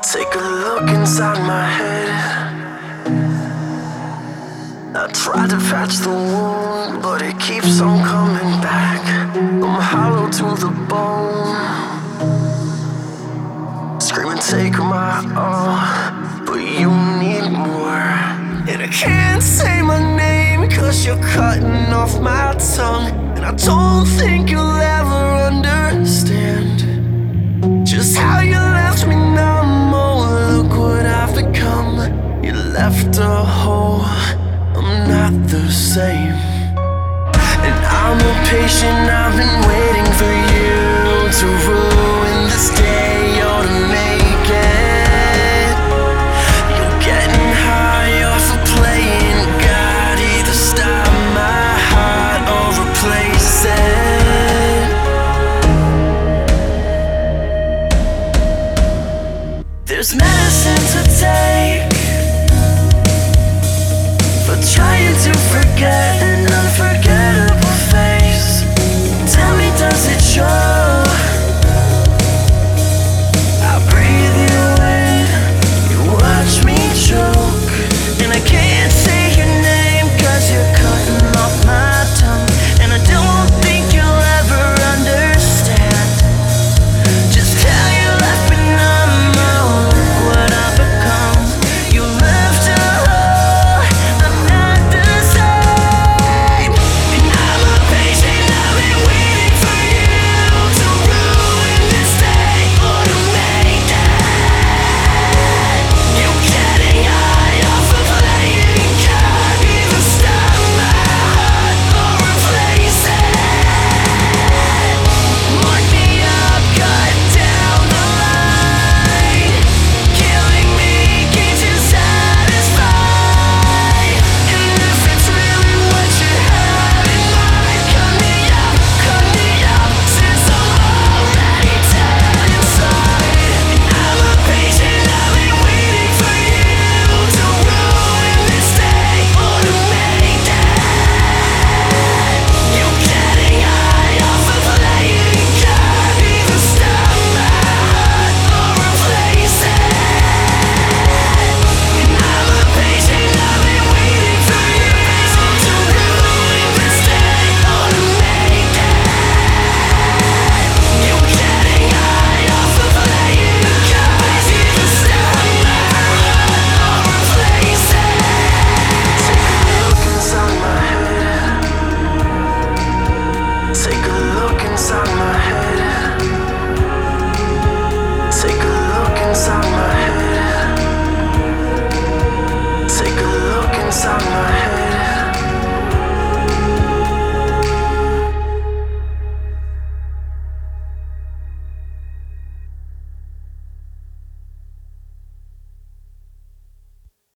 Take a look inside my head. I tried to patch the wound, but it keeps on coming back. I'm hollow to the bone, screaming take my all, but you need more. And I can't say my name, cause you're cutting off my tongue. And I don't think you'll ever understand just how you left me numb. Oh, look what I've become. You left a hole, I'm not the same. And I'm impatient, I've been waiting for you to ruin this day or to make it. You're getting high off of playing God. Either stop my heart or replace it. There's medicine to take for trying to forget.